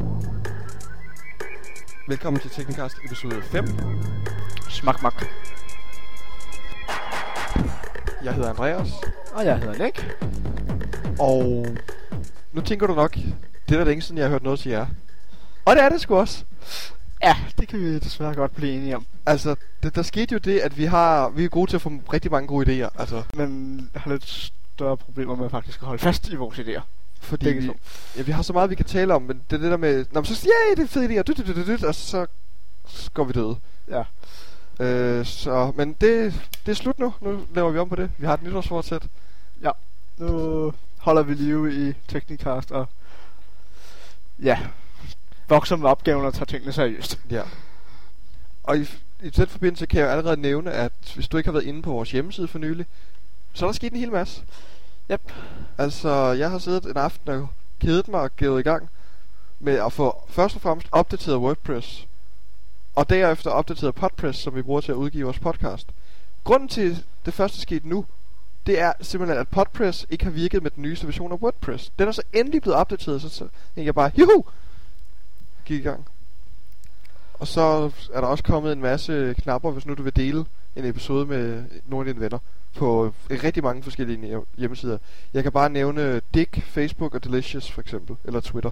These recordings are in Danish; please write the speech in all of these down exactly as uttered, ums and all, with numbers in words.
Velkommen til Technicast episode fem. Smak mak. Jeg hedder Andreas. Og jeg hedder Nick. Og nu tænker du nok, det er da længe siden jeg har hørt noget til jer. Og det er det sgu også. Ja, det kan vi desværre godt blive enige om. Altså, det, der skete jo det, at vi har vi er gode til at få rigtig mange gode idéer. Altså, Men har lidt større problemer med faktisk at holde fast i vores idéer. fordi vi, ja, vi har så meget vi kan tale om, men det er det der med, når man så siger, ja, det er fede idéer, dyt, dyt, dyt, dyt, og så går vi døde. Ja. Øh, så, men det, det er slut nu. Nu laver vi om på det. Vi har et nytårsfortsæt. Ja, nu holder vi live i Technicast og ja, vokser med opgaven og tager tingene seriøst. Ja. Og i, i den forbindelse kan jeg jo allerede nævne, at hvis du ikke har været inde på vores hjemmeside for nylig, så er der sket en hel masse. Yep. Altså, jeg har siddet en aften og kedet mig og gået i gang med at få først og fremmest opdateret WordPress, og derefter opdateret Podpress, som vi bruger til at udgive vores podcast. Grunden til det første skete nu, det er simpelthen, at Podpress ikke har virket med den nyeste version af WordPress. Den er så endelig blevet opdateret, så, så tænkte jeg bare, juhu, gik i gang. Og så er der også kommet en masse knapper, hvis nu du vil dele en episode med nogle af dine venner på rigtig mange forskellige hjemmesider. Jeg kan bare nævne Dick, Facebook og Delicious for eksempel, eller Twitter.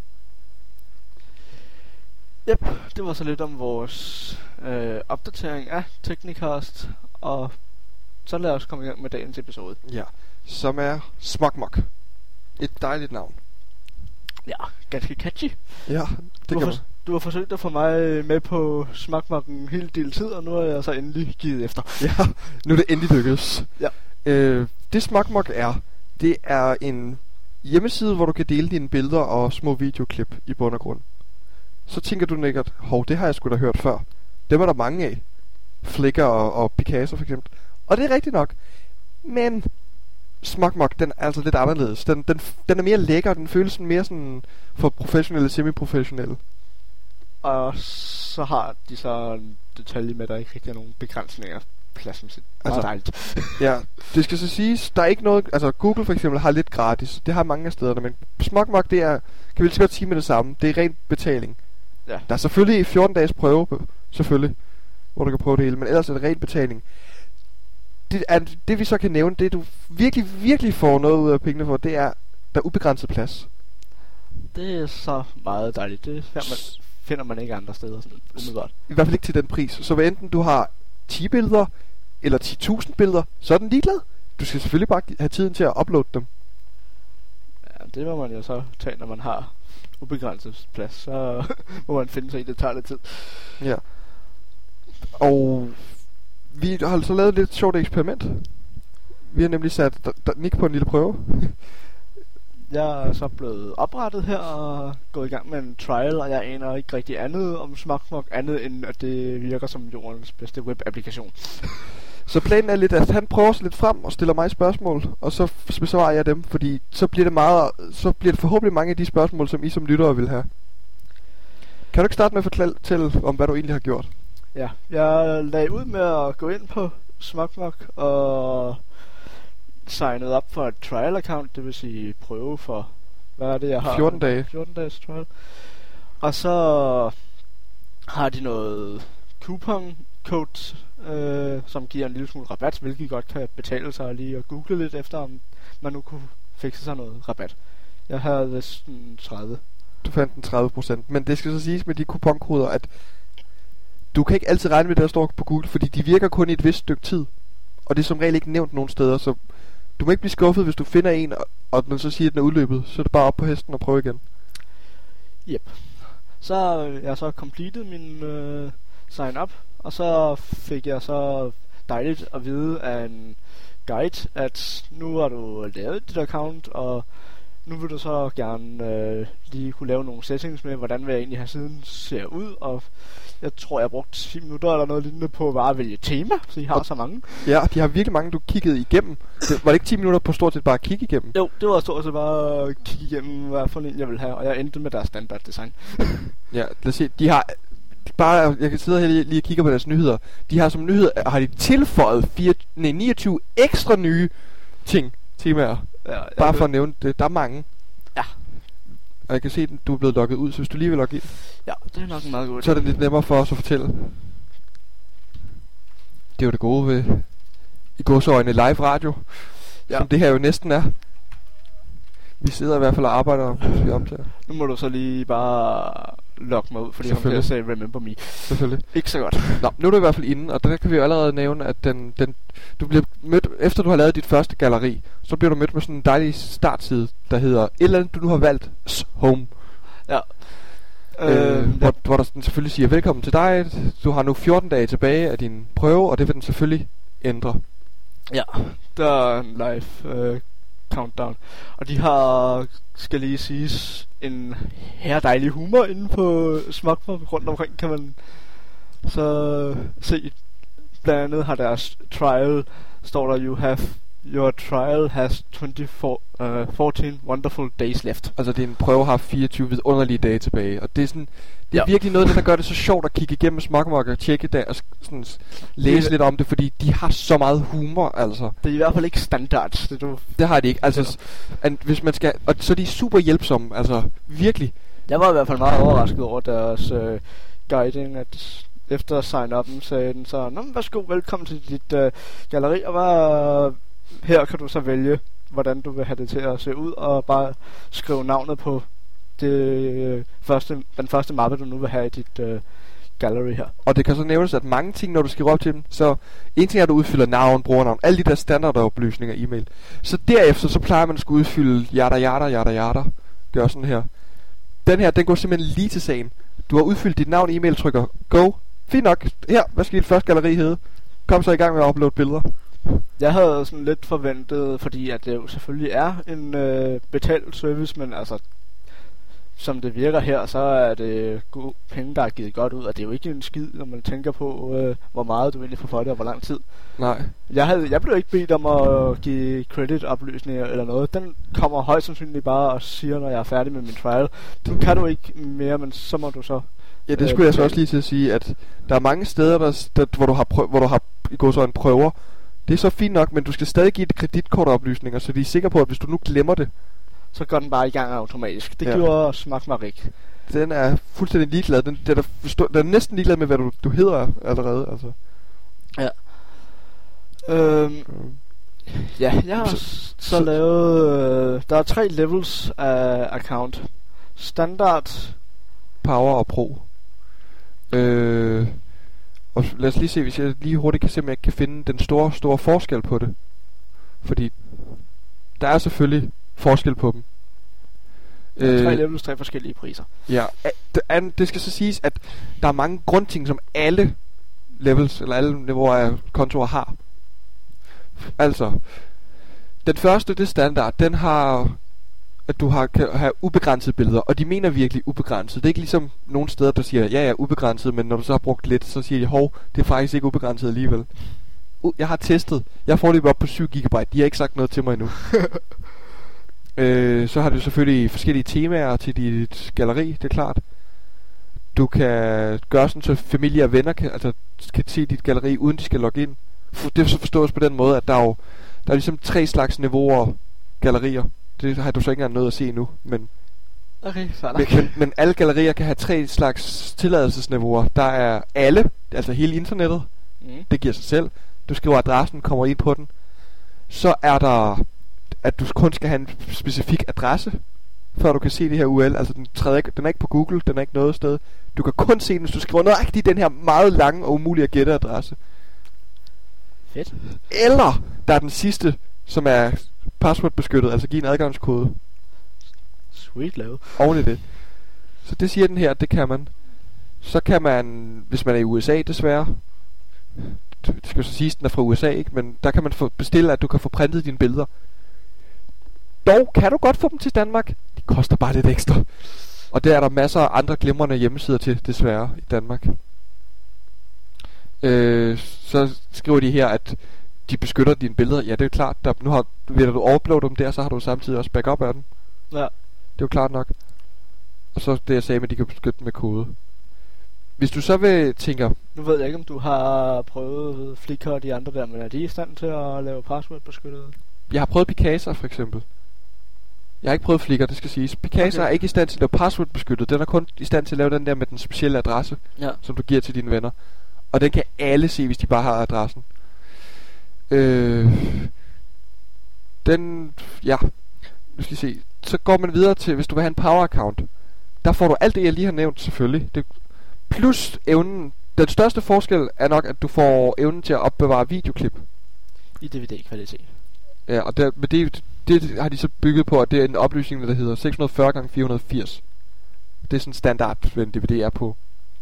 Yep, det var så lidt om vores øh, opdatering af Technicast, og så lad os komme i gang med dagens episode. Ja, som er Smakmok. Et dejligt navn. Ja, ganske catchy. Ja, det Du kan har, man. for, du har forsøgt at få mig med på Smakmok en hel del tid, og nu er jeg så endelig givet efter. Ja, nu er det endelig lykkedes. Ja. Øh, det Smakmok er, det er en hjemmeside, hvor du kan dele dine billeder og små videoklip i bund og grund. Så tænker du nækkert, hov, det har jeg sgu da hørt før. Dem er der mange af. Flickr og, og Picasso for eksempel. Og det er rigtigt nok. Men Smakmok, den er altså lidt anderledes. Den, den, den er mere lækker, den føles mere sådan for professionelle, semi-professionelle. Og så har de så en detalje med, at der ikke rigtig er nogen begrænsninger pladsmæssigt. Altså, Altså, dejligt. Ja, det skal så siges, der er ikke noget, altså Google for eksempel har lidt gratis. Det har mange af stederne, men Smakmok, det er, kan vi lige så godt sige med det samme, det er ren betaling. Ja. Der er selvfølgelig fjorten dages prøve, selvfølgelig, hvor du kan prøve det hele, men ellers er det ren betaling. Det, er, det vi så kan nævne, det du virkelig, virkelig får noget ud af pengene for, det er, der er ubegrænset plads. Det er så meget dejligt. Det finder man, finder man ikke andre steder sådan umiddelbart. I hvert fald ikke til den pris. Så hvad enten du har ti billeder, eller ti tusind billeder, så er den ligeglad. Du skal selvfølgelig bare have tiden til at uploade dem. Ja, det må man jo så tage, når man har ubegrænset plads. Så må man finde sig i, det tager lidt tid. Ja. Og vi har så lavet et lidt sjovt eksperiment. Vi har nemlig sat d- d- Nick på en lille prøve. Jeg er så blevet oprettet her og gået i gang med en trial, og jeg aner ikke rigtig andet om Smakmok, andet end at det virker som jordens bedste webapplikation. Så planen er lidt, at han prøver sig lidt frem og stiller mig spørgsmål, og så f- besvarer jeg dem, fordi så bliver det meget, så bliver det forhåbentlig mange af de spørgsmål, som I som lyttere vil have. Kan du ikke starte med at fortælle om, hvad du egentlig har gjort? Ja, jeg lagde ud med at gå ind på Smakmok og signet op for et trial account, det vil sige prøve for, hvad er det jeg har? fjorten dage. fjorten dages trial. Og så har de noget coupon code, øh, som giver en lille smule rabat, hvilket godt kan betale sig lige at google lidt efter, om man nu kunne fikse sig noget rabat. Jeg havde vist tredive. Du fandt den tredive procent, men det skal så siges med de kuponkoder, at du kan ikke altid regne med det, der står på Google, fordi de virker kun i et vist stykke tid. Og det er som regel ikke nævnt nogen steder, så du må ikke blive skuffet, hvis du finder en, og, og den så siger, at den er udløbet. Så er det bare op på hesten og prøve igen. Yep. Så har jeg så completed min øh, sign up, og så fik jeg så dejligt at vide af en guide, at nu har du lavet dit account, og nu vil du så gerne øh, lige kunne lave nogle settings med, hvordan vil jeg egentlig have siden ser ud, og jeg tror, jeg har brugt ti minutter eller noget lignende på bare at vælge tema, så I har og så mange. Ja, de har virkelig mange, du kiggede igennem. Det, var det ikke ti minutter på stort set bare at kigge igennem? Jo, det var stort set bare at kigge igennem, hvad for en jeg vil have, og jeg endte med deres standard design. Ja, lad os se. De har bare, jeg kan sidde her lige, lige og kigge på deres nyheder. De har som nyhed, har de tilføjet fire, nej, niogtyve ekstra nye ting, temaer. Ja, bare for at nævne det. Der er mange. Ja. Og jeg kan se, at du er blevet logget ud, så hvis du lige vil logge ind, Ja, det er nok en meget god idé. så er det lidt nemmere for os at fortælle. Det er jo det gode ved i gåseøjne live radio, Ja. som det her jo næsten er. Vi sidder i hvert fald og arbejder, hvis vi optager. Nu må du så lige bare logge mig ud, fordi jeg kommer til at sige remember me. Selvfølgelig. Ikke så godt. Nå, nu er du i hvert fald inde, og der kan vi jo allerede nævne, at den, den, du bliver mødt, efter du har lavet dit første galleri, så bliver du mødt med sådan en dejlig startside, der hedder et eller andet, du nu har valgt, home. Ja. Øh, Øh, hvor, hvor der den selvfølgelig siger, velkommen til dig, du har nu fjorten dage tilbage af din prøve, og det vil den selvfølgelig ændre. Ja, der er en live øh, countdown. Og de har, skal lige siges, en her dejlig humor inde på Smugpop rundt omkring, kan man så se. Blandt andet har deres trial, står der, you have, your trial has twenty-four, uh, fourteen wonderful days left. Altså din prøve har fireogtyve vidunderlige dage tilbage, og det er sådan, det er Ja. virkelig noget af det, der gør det så sjovt at kigge igennem Smugmug og tjekke det og sådan læse Det- lidt om det, fordi de har så meget humor, altså. Det er i hvert fald ikke standard. Det du... Det har de ikke, altså, s- an, hvis man skal, og så er de super hjælpsomme, altså, virkelig. Jeg var i hvert fald meget overrasket over deres øh, guiding, at efter at sign up sagde den så, nå, men værsgo, velkommen til dit øh, galleri, og hvad, her kan du så vælge, hvordan du vil have det til at se ud, og bare skrive navnet på det, øh, første, den første mappe, du nu vil have i dit øh, gallery her. Og det kan så nævnes, at mange ting, når du skriver op til dem, så en ting er, at du udfylder navn, brugernavn, alle de der standardoplysninger i e-mail. Så derefter, så plejer man at skulle udfylde yada yada yada yada. Gør sådan her. Den her, den går simpelthen lige til sagen. Du har udfyldt dit navn, e-mail, trykker go. Fint nok. Her, hvad skal dit første galleri hedde? Kom så i gang med at uploade billeder. Jeg havde sådan lidt forventet, fordi at det jo selvfølgelig er en øh, betalt service, men altså, som det virker her, så er det gode penge, der er givet godt ud, og det er jo ikke en skid, når man tænker på, øh, hvor meget du egentlig får for det, og hvor lang tid. Nej. Jeg, havde, jeg blev ikke bedt om at give credit-oplysninger eller noget. Den kommer højst sandsynligt bare og siger, når jeg er færdig med min trial. Den kan du ikke mere, men så må du så... Ja, det skulle jeg så også lige til at sige, at der er mange steder, der, der, hvor du har, prøv, hvor du har i gåseøjne prøver. Det er så fint nok, men du skal stadig give et kreditkortoplysninger, så de er sikre på, at hvis du nu glemmer det, Så går den bare i gang automatisk. Det Ja. gjorde Smugmug ikke. den er fuldstændig ligeglad. Den, den, er, forstå, den er næsten ligeglad med, hvad du, du hedder allerede. Altså. Ja. Øhm, Mm. ja, jeg har Så- så, så så- lavet... Øh, der er tre levels af account. Standard... Power og Pro. Øh, og lad os lige se, hvis jeg lige hurtigt kan se, om jeg kan finde den store, store forskel på det. Fordi der er selvfølgelig forskel på dem. Øh, tre levels, tre forskellige priser. Ja, a- det, an, det skal så siges, at der er mange grundting, som alle levels, eller alle niveauer af kontorer har. Altså, den første, det er standard, den har, at du har, kan have ubegrænsede billeder, og de mener virkelig ubegrænset. Det er ikke ligesom nogle steder, der siger, ja, ja, ubegrænset, men når du så har brugt lidt, så siger de, hov, det er faktisk ikke ubegrænset alligevel. Uh, jeg har testet, jeg får det op på syv gigabyte, de har ikke sagt noget til mig endnu. Øh, så har du selvfølgelig forskellige temaer til dit galleri, det er klart. Du kan gøre sådan, så familie og venner kan, altså, kan se dit galleri, uden de skal logge ind. F- Det så forstås på den måde, at der er jo der er ligesom tre slags niveauer gallerier. Det har du så ikke engang noget at se endnu, men, Okay, fair men, nok. men, men alle gallerier kan have tre slags tilladelsesniveauer. Der er alle, altså hele internettet, Mm. det giver sig selv. Du skriver adressen, kommer ind på den. Så er der, at du kun skal have en specifik adresse, før du kan se det her U R L. Altså den, træder ikke, den er ikke på Google, den er ikke noget sted. Du kan kun se den, hvis du skriver nøjagtigt den her meget lange og umulige at gætte adresse. Fedt. Eller der er den sidste, som er passwordbeskyttet, altså give en adgangskode Sweet lavet. oven i det. Så det siger den her, det kan man. Så kan man, hvis man er i U S A desværre, det skal så siges, den er fra U S A, ikke? Men der kan man få bestille, at du kan få printet dine billeder. Dog kan du godt få dem til Danmark. De koster bare lidt ekstra. Og der er der masser af andre glimrende hjemmesider til, desværre, i Danmark. Øh, så skriver de her, at de beskytter dine billeder. Ja, det er klart. Der, nu har, ved at du uploader dem der, så har du samtidig også backup af dem. Ja. Det er jo klart nok. Og så det jeg sagde med, at de kan beskytte dem med kode. Hvis du så vil tænker, Nu ved jeg ikke, om du har prøvet Flickr og de andre der, men er de i stand til at lave password beskyttet? jeg har prøvet Picasa for eksempel. Jeg har ikke prøvet Flickr, det skal siges. Picasa Okay. er ikke i stand til at lave password-beskyttet. Den er kun i stand til at lave den der med den specielle adresse, Ja. som du giver til dine venner. Og den kan alle se, hvis de bare har adressen. Øh, den, ja, nu skal vi se. Så går man videre til, hvis du vil have en power-account. Der får du alt det, jeg lige har nævnt, selvfølgelig. Det, plus evnen. Den største forskel er nok, at du får evnen til at opbevare videoklip. I D V D-kvalitet. Ja, og der, men det, det har de så bygget på, at det er en opløsning, der hedder seks hundrede og fyrre gange fire hundrede og firs. Det er sådan standard, hvad en D V D er på.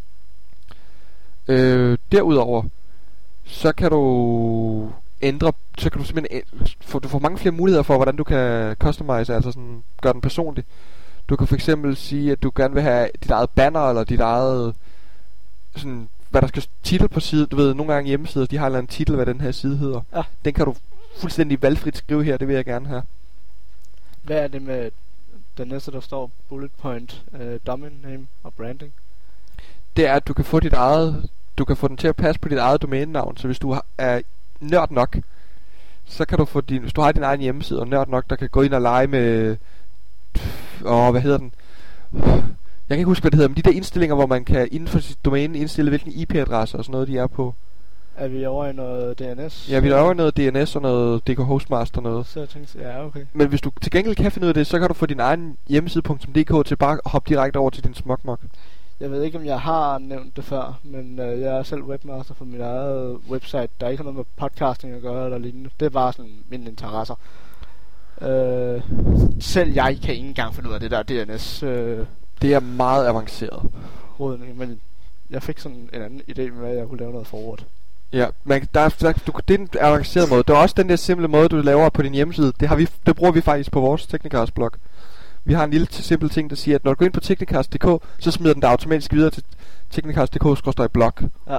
Øh, derudover, så kan du ændre, så kan du simpelthen æ- få, du får mange flere muligheder for, hvordan du kan customize, altså sådan gøre den personlig. Du kan for eksempel sige, at du gerne vil have dit eget banner, eller dit eget, sådan, hvad der skal titel på siden. Du ved, nogle gange hjemmesider, de har en eller anden titel, hvad den her side hedder. Ja. Den kan du fuldstændig valgfrit skrive her, det vil jeg gerne have. Hvad er det med den næste, der står bullet point, uh, domain name og branding? Det er, at du kan få dit eget, du kan få den til at passe på dit eget domænenavn. Så hvis du har- er nørd nok, så kan du få din, hvis du har din egen hjemmeside og nørd nok, der kan gå ind og lege med, åh, hvad hedder den? Jeg kan ikke huske, hvad det hedder, men de der indstillinger, hvor man kan inden for sit domæne indstille, hvilken I P-adresse og sådan noget, de er på. Er vi over i noget D N S? Ja, vi laver noget D N S og noget D K Hostmaster noget. Settings, ja, okay. Men hvis du til gengæld kan finde ud af det, så kan du få din egen hjemmeside.dk til bare at hoppe direkte over til din smugmug. Jeg ved ikke, om jeg har nævnt det før, men øh, jeg er selv webmaster for mit eget website. Der er ikke noget med podcasting at gøre eller lignende. Det er bare sådan mine interesser. Øh, selv jeg kan ikke engang finde ud af det der D N S øh, Det er meget avanceret. rådning, men jeg fik sådan en anden idé med, at jeg kunne lave noget forward. Ja, man, der, er- der, du, det er en avanceret måde. Det er også den der simple måde, du laver på din hjemmeside. Det, har vi, det bruger vi faktisk på vores Technicast blog. Vi har en lille t- simpel ting, der siger, at når du går ind på Technicast punktum d k, så smider den dig automatisk videre til Technicast punktum d k blog. Ja.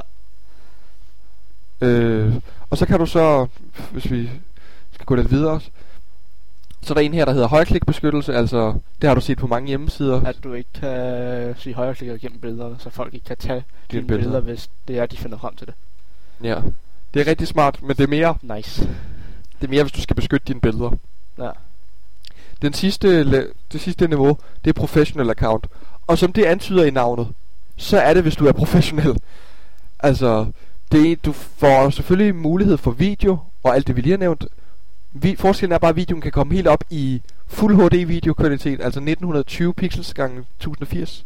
Øh, og så kan du så, hvis vi skal gå lidt videre, så er der en her, der hedder højreklikbeskyttelse. Altså, det har du set på mange hjemmesider. At du ikke kan sige højreklikker gennem billederne, så folk ikke kan tage dine billeder. billeder, hvis det er, de finder frem til det. Ja, det er rigtig smart, men det er mere, Nice. det er mere, hvis du skal beskytte dine billeder. Ja. Den sidste, la- det sidste niveau, det er professional account. Og som det antyder i navnet, så er det, hvis du er professionel. Altså, det er, du får selvfølgelig mulighed for video, og alt det vi lige har nævnt. Vi, forskellen er bare, at videoen kan komme helt op i Fuld H D videokvalitet, altså nitten tyve pixels gange tusind og firs.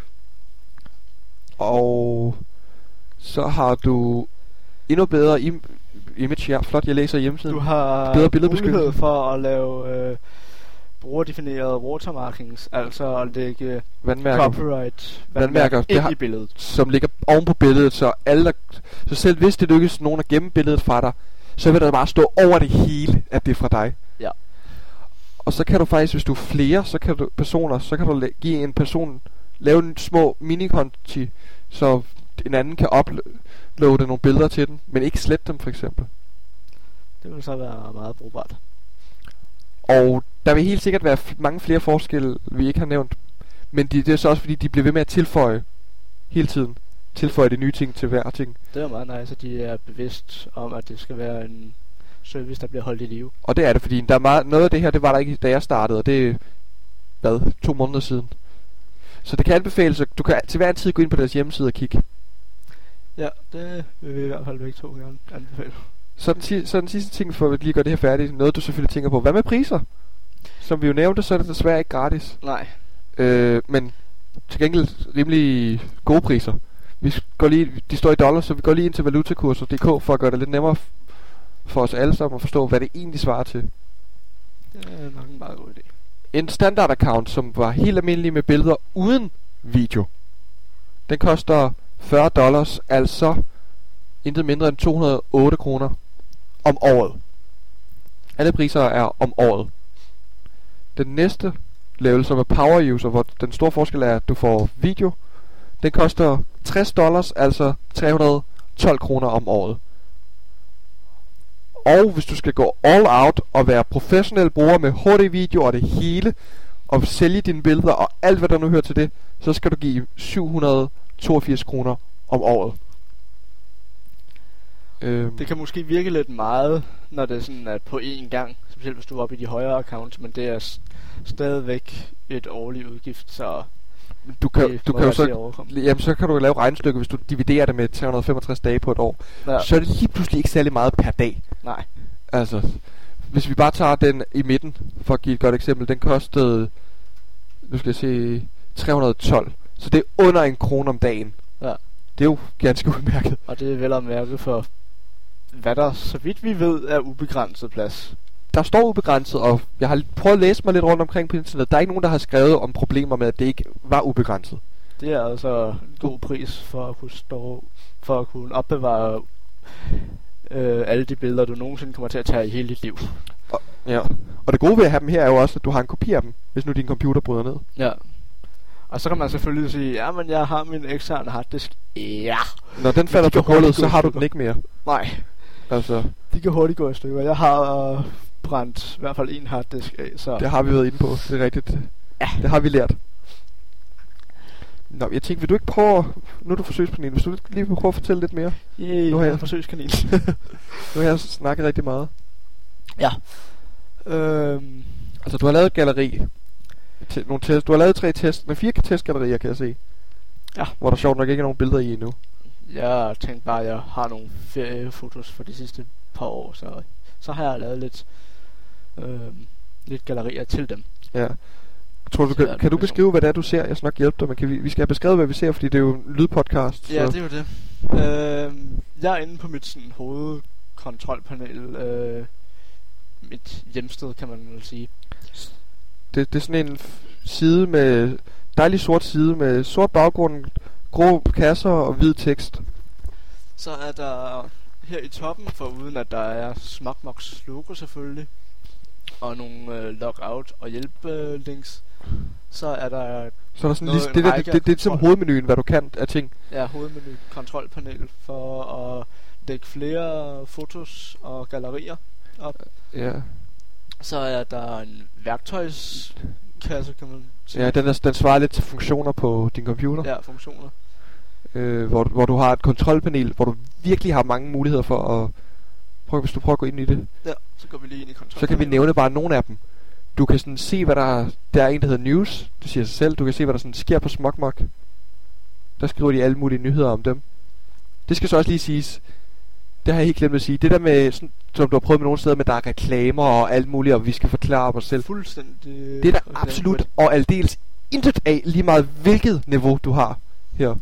Og så har du endnu bedre im- image her. Flot, jeg læser hjemmesiden. Du har Bedre billedbeskyttelse. mulighed for at lave øh, brugerdefinerede watermarkings, altså at lægge Vandmærker, copyright Vandmærker, det ind har- i billedet. som ligger oven på billedet, så alle der, så selv hvis det lykkes nogen at gemme billedet fra dig, så vil der bare stå over det hele, at det er fra dig. Ja. Og så kan du faktisk, hvis du er flere, så kan du personer, så kan du la- give en person, lave en små minikonti, så en anden kan uploade nogle billeder til den, men ikke slette dem for eksempel. Det vil så være meget brugbart. Og der vil helt sikkert være f- mange flere forskelle, vi ikke har nævnt. Men de, det er så også fordi, de bliver ved med at tilføje hele tiden. Tilføje de nye ting til hver ting. Det er meget nice, at de er bevidst om, at det skal være en service, der bliver holdt i live. Og det er det, fordi der er meget, noget af det her, det var der ikke, da jeg startede, og det er, hvad, to måneder siden. Så det kan anbefales, at du kan til hver en tid gå ind på deres hjemmeside og kigge. Ja, det vil vi i hvert fald begge to gerne anbefale. Så den, si- så den sidste ting, for at lige gøre det her færdigt, noget du selvfølgelig tænker på. Hvad med priser? Som vi jo nævnte, så er det desværre ikke gratis. Nej. Øh, men til gengæld rimelig gode priser. Vi går lige, de står i dollars, så vi går lige ind til valutakurser punktum d k for at gøre det lidt nemmere f- for os alle sammen at forstå, hvad det egentlig svarer til. Det er nok en meget god idé. En standard account, som var helt almindelig med billeder uden video, den koster fyrre dollars, altså intet mindre end to hundrede og otte kroner om året. Alle priser er om året. Den næste level, som er power user, hvor den store forskel er, at du får video, den koster tres dollars, altså tre hundrede og tolv kroner om året. Og hvis du skal gå all out og være professionel bruger med H D-video og det hele, og sælge dine billeder og alt hvad der nu hører til det, så skal du give syv hundrede og toogfirs kroner om året. Øhm, Det kan måske virke lidt meget, når det er sådan, at på én gang, specielt hvis du er oppe i de højere accounts, men det er s- stadigvæk et årligt udgift, så Du kan, det du må kan jo være til at så, overkomme. jamen, så kan du lave regnstykke, hvis du dividerer det med tre hundrede og femogtres dage på et år. Ja. Så er det lige pludselig ikke særlig meget per dag. Nej. Altså, hvis vi bare tager den i midten, for at give et godt eksempel, den kostede, nu skal jeg se, tre hundrede og tolv. Så det er under en krone om dagen. Ja. Det er jo ganske udmærket. Og det er vel at mærke for, hvad der, så vidt vi ved, er ubegrænset plads. Der står ubegrænset, og jeg har prøvet at læse mig lidt rundt omkring på internet. Der er ikke nogen, der har skrevet om problemer med, at det ikke var ubegrænset. Det er altså en god pris for at kunne stå, for at kunne opbevare øh, alle de billeder, du nogensinde kommer til at tage i hele dit liv. Og, ja. Og det gode ved at have dem her er jo også, at du har en kopi af dem, hvis nu din computer bryder ned. Ja. Og så kan man selvfølgelig sige, ja, men jeg har min eksterne harddisk. Ja. Når den falder på gulvet, så har du den ikke mere. Nej. Altså, De kan hurtigt gå i stykker. Jeg har øh, brændt i hvert fald en harddisk af, så... det har vi været inde på, det er rigtigt. Ja. Det har vi lært. Nå, jeg tænkte, vil du ikke prøve, nu er du forsøgskanin, hvis du lige vil prøve at fortælle lidt mere? Yay, Nu har jeg- en forsøgskanin. Nu har jeg snakket rigtig meget. Ja. Øhm, Altså, du har lavet et galleri. Te- nogle test. Du har lavet tre test, med fire testgallerier, kan jeg se. Ja. Hvor der sjovt nok ikke er nogen billeder i endnu. jeg tænkte bare, at jeg har nogle feriefotos for de sidste par år, så, så har jeg lavet lidt, øhm, lidt gallerier til dem. Ja. Tror du, Så er kan, det kan du lidt beskrive, hvad det er, du ser? Jeg skal nok hjælpe dig, men kan vi, vi skal have beskrevet, hvad vi ser, fordi det er jo en lydpodcast. Ja, så- det er jo det. Øhm, jeg er inde på mit sådan, hovedkontrolpanel, øh, mit hjemsted, kan man vel sige. Det, det er sådan en f- side med dejlig sort side med sort baggrund, grå kasser og hvid tekst. Så er der her i toppen, foruden at der er Smugmogs logo selvfølgelig, og nogle øh, logout og hjælpelinks, så er der Så er der sådan Noget- lige, en det, der, række det, af det, det er som kontrol. hovedmenuen, hvad du kan af ting. ja, hovedmenu kontrolpanel for at lægge flere fotos og gallerier op. Ja, Så er der en værktøjskasse, kan man sige. ja den, er, den svarer lidt til funktioner på din computer. Ja, funktioner. øh, hvor, hvor du har et kontrolpanel, hvor du virkelig har mange muligheder for at... Prøv, hvis du prøver at gå ind i det, Ja, så går vi lige ind i kontrolpanelet. så kan vi nævne bare nogle af dem. Du kan sådan se, hvad der er... Der er en, der hedder News, det siger sig selv. Du kan se, hvad der sådan sker på Smugmug. Der skriver de alle mulige nyheder om dem. Det skal så også lige siges, det har jeg helt glemt at sige. Det der med, sådan, som du har prøvet med nogle steder, med der er reklamer og alt muligt, og vi skal forklare om os selv. Fuldstændig. Det er der absolut og aldeles intet af, lige meget hvilket niveau du har her.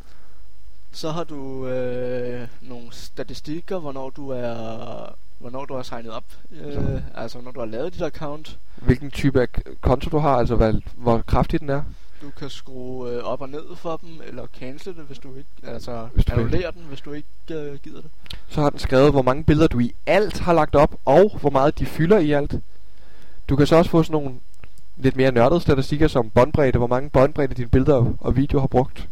Så har du øh, nogle statistikker, hvornår du er, hvornår du har signet op. Øh, altså hvornår du har lavet dit account. Hvilken type af k- konto du har, altså hvad, hvor kraftig den er. Du kan skrue øh, op og ned for dem, eller cancel det, hvis du ikke, altså Hvis du vil. annullere den, hvis du ikke øh, gider det. Så har den skrevet, hvor mange billeder du i alt har lagt op, og hvor meget de fylder i alt. Du kan så også få sådan nogle lidt mere nørdede statistikker som båndbredde, hvor mange båndbredde dine billeder og videoer har brugt.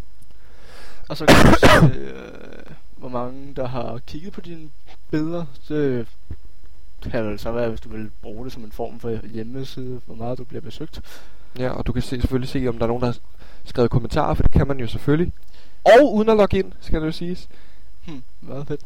Og så kan du se, øh, hvor mange der har kigget på dine billeder. Det kan vel så være, hvis du vil bruge det som en form for hjemmeside, hvor meget du bliver besøgt. Ja, og du kan se, selvfølgelig se, om der er nogen, der har skrevet kommentarer, for det kan man jo selvfølgelig. Og uden at logge ind, skal det jo siges. Hmm, meget fedt.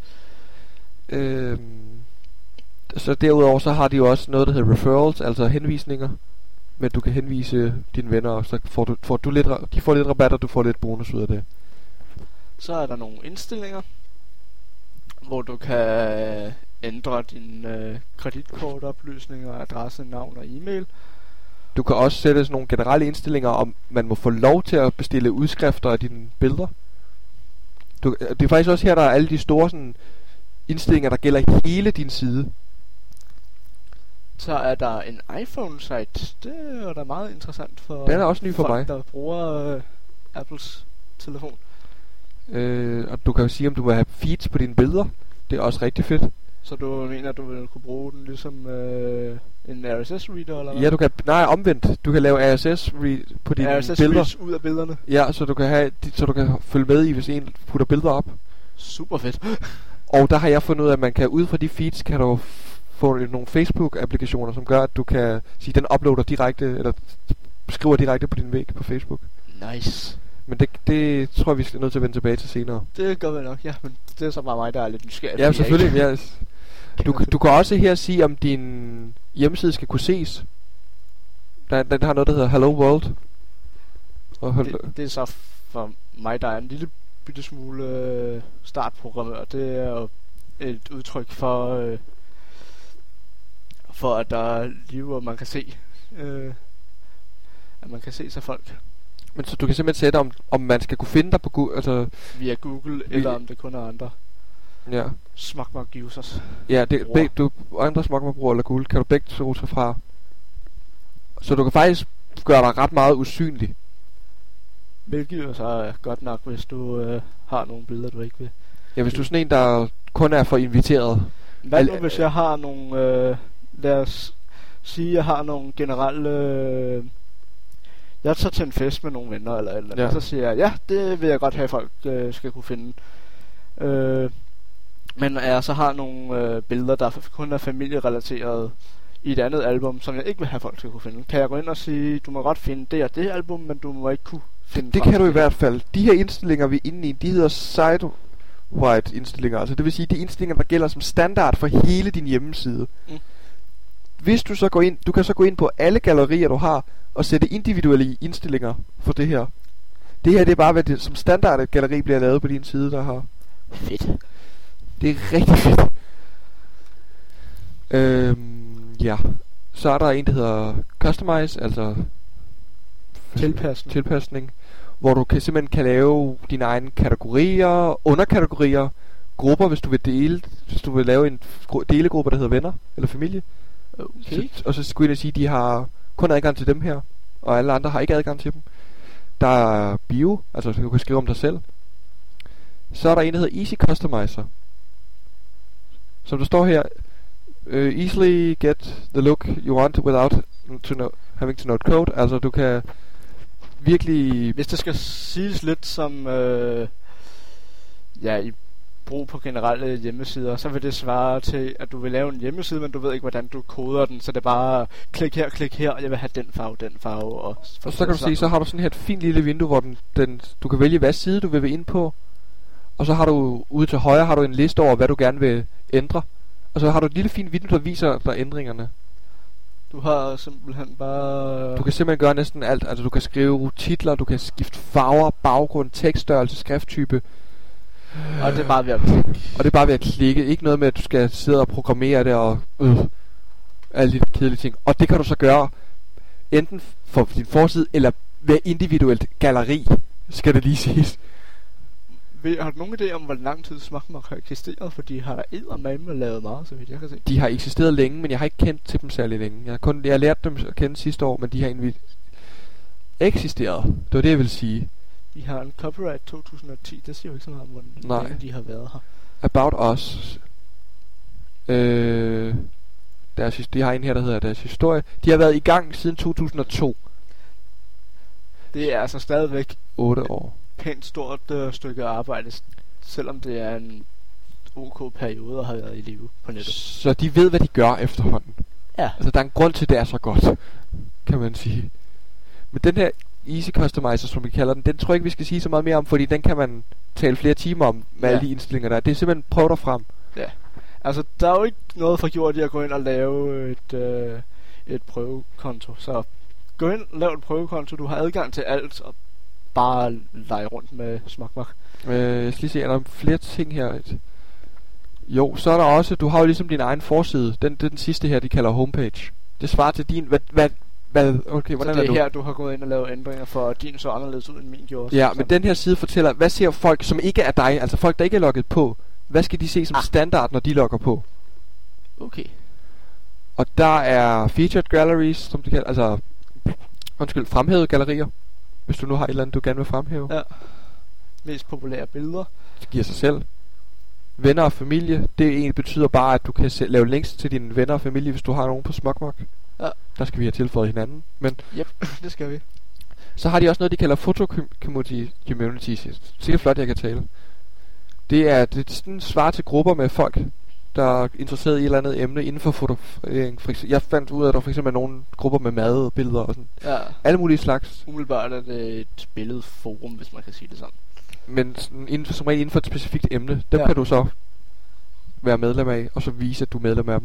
Øhm, så derudover så har de jo også noget, der hedder referrals, altså henvisninger. Men du kan henvise dine venner, og så får du, får du lidt, ra- de får lidt rabat, og du får lidt bonus ud af det. Så er der nogle indstillinger, hvor du kan ændre dine øh, kreditkortoplysninger, adresse, navn og e-mail. Du kan også sætte sådan nogle generelle indstillinger om, man må få lov til at bestille udskrifter af dine billeder. Du, det er faktisk også her, der er alle de store sådan, indstillinger, der gælder hele din side. Så er der en iPhone-site. Det er da meget interessant for Den er også ny for folk, mig. der bruger øh, Apples telefon. Øh, og du kan jo sige, om du vil have feeds på dine billeder. Det er også rigtig fedt. Så du mener, at du vil kunne bruge den ligesom øh, en R S S-reader, eller hvad? Ja, du kan, nej, omvendt. Du kan lave R S S read på dine R S S billeder. reads ud af billederne. Ja, så du kan have, så du kan følge med i, hvis en putter billeder op. Super fedt. Og der har jeg fundet ud af, at man kan ud fra de feeds, kan du f- få nogle Facebook-applikationer, som gør, at du kan sige, den uploader direkte, eller skriver direkte på din væg på Facebook. Nice. Men det, det tror jeg, vi skal nødt til at vende tilbage til senere. Det gør vi nok, ja. Men det er så bare mig, der er lidt nysgerrig. Ja, fordi jeg selvfølgelig. ikke Jeg, Du, du kan også her sige, om din hjemmeside skal kunne ses. Der, den har noget, der hedder Hello World. Og det, det er så for mig, der er en lille bitte smule øh, startprogrammør. Det er jo et udtryk for, øh, for at der er liv, og man kan se, øh, at man kan se sig folk. Men så du kan simpelthen sætte, om, om man skal kunne finde dig på Google, altså via Google, vi, eller om det kun er andre. Ja. Smokmok users. Ja, det beg, du andre Smokmok-brugere eller Google, kan du begge så tage fra. Så du kan faktisk gøre dig ret meget usynlig. Hvilket jo så er godt nok, hvis du øh, har nogle billeder, du ikke vil. Ja, hvis du er sådan en, der kun er for inviteret. Hvad nu, hvis jeg har nogle... Øh, lad os sige, jeg har nogle generelle... Øh, jeg tager til en fest med nogle venner, eller eller ja. Og så siger jeg, ja, det vil jeg godt have, folk øh, skal kunne finde. Øh, men jeg så har nogle øh, billeder, der kun er familierelateret i et andet album, som jeg ikke vil have, folk skal kunne finde. Kan jeg gå ind og sige, du må godt finde det og det album, men du må ikke kunne finde det. Det kan du i hvert fald. De her indstillinger, vi er inde i, de hedder site-wide indstillinger. Altså det vil sige, de indstillinger, der gælder som standard for hele din hjemmeside. Mm. Hvis du så går ind, du kan så gå ind på alle gallerier, du har, og sætte individuelle indstillinger for det her. Det her, det er bare, hvad det som standard et galleri bliver lavet på din side, der har. Fedt. Det er rigtig fedt. Øhm, ja. Så er der en, der hedder Customize, altså tilpasning. tilpasning, hvor du kan, simpelthen kan lave dine egne kategorier, underkategorier, grupper, hvis du vil dele, hvis du vil lave en delegruppe, der hedder venner eller familie. Okay. Så, og så skulle jeg sige, at de har kun adgang til dem her, og alle andre har ikke adgang til dem. Der er bio, altså du kan skrive om dig selv. Så er der en, der hedder Easy Customizer. Som der står her, uh, easily get the look you want without to know, having to know code. Altså du kan virkelig... Hvis det skal siges lidt som øh, ja, i brug på generelle hjemmesider, så vil det svare til, at du vil lave en hjemmeside, men du ved ikke, hvordan du koder den, så det er bare klik her, klik her, og jeg vil have den farve, den farve. Og, og så kan du se, så har du sådan her et fint lille vindue, hvor den, den, du kan vælge, hvad side du vil ind på, og så har du ude til højre, har du en liste over, hvad du gerne vil ændre, og så har du et lille fint vindue, der viser dig ændringerne. Du har simpelthen bare... Du kan simpelthen gøre næsten alt, altså du kan skrive titler, du kan skifte farver, baggrund, tekststørrelse, skrifttype. Og det er bare ved at klikke. Og det er bare ved at klikke. Ikke noget med, at du skal sidde og programmere det og øh, alle de kedelige ting. Og det kan du så gøre enten for din forside eller ved individuelt galleri, skal det lige siges. Har du nogen idé om, hvor lang tid Smokmok har eksisteret? For de har da eddermame lavet meget, så vidt jeg kan se. De har eksisteret længe, men jeg har ikke kendt til dem særlig længe. Jeg har, kun, jeg har lært dem at kende sidste år, men de har invi- eksisteret. Det var det, jeg vil sige. De har en copyright to tusind og ti. Det siger jo ikke så meget om, hvor længe de har været her. About Us. Øh, deres, de har en her, der hedder deres historie. De har været i gang siden to tusind og to. Det er altså stadigvæk otte år. Pænt stort øh, stykke arbejde, selvom det er en ok periode at have været i live på nettet. Så de ved, hvad de gør efterhånden. Ja. Altså der er en grund til, det er så godt, kan man sige. Men den her Easy Customizer, som vi kalder den, den tror jeg ikke, vi skal sige så meget mere om, fordi den kan man tale flere timer om med ja. alle de indstillinger der. Det er simpelthen prøv dig frem. Ja. Altså der er jo ikke noget for gjort i at gå ind og lave et, øh, et prøvekonto. Så gå ind og lav et prøvekonto. Du har adgang til alt og bare lege rundt med Smokmok. Øh, jeg skal lige se, er der flere ting her? Jo, så er der også, du har jo ligesom din egen forside. Den, det er den sidste her, de kalder homepage. Det svarer til din, hvad, hvad, hvad okay, hvordan så det er, er her, du har gået ind og lavet ændringer, for din så anderledes ud end min gjorde. Ja, men den her side fortæller, hvad ser folk, som ikke er dig, altså folk, der ikke er logget på, hvad skal de se som ah. standard, når de logger på? Okay. Og der er featured galleries, som de kalder, altså, undskyld, fremhævede gallerier. Hvis du nu har et eller andet, du gerne vil fremhæve. Ja. Mest populære billeder. Det giver sig selv. Venner og familie, det egentlig betyder bare, at du kan se- lave links til dine venner og familie, hvis du har nogen på Smokmok. Ja. Der skal vi have tilføjet hinanden. Men yep, det skal vi. Så har de også noget, de kalder photo communities. Sikkert flot, jeg kan tale. Det er, det er sådan svar til grupper med folk, der er interesseret i et eller andet emne inden for fotografering. Jeg fandt ud af, at der for eksempel er nogle grupper med madbilleder og sådan. Ja. Alle mulige slags. Umiddelbart er det et billedforum, hvis man kan sige det sådan. Men sådan inden for, som regel inden for et specifikt emne, dem ja. kan du så være medlem af, og så vise, at du er medlem af dem.